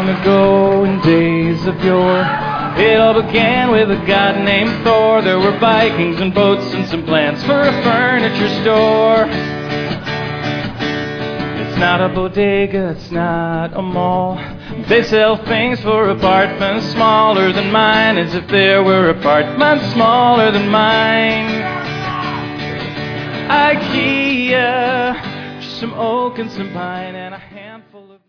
ago, in days of yore, it all began with a god named Thor. There were Vikings and boats and some plans for a furniture store. It's not a bodega, it's not a mall. They sell things for apartments smaller than mine, as if there were apartments smaller than mine. IKEA, just some oak and some pine and a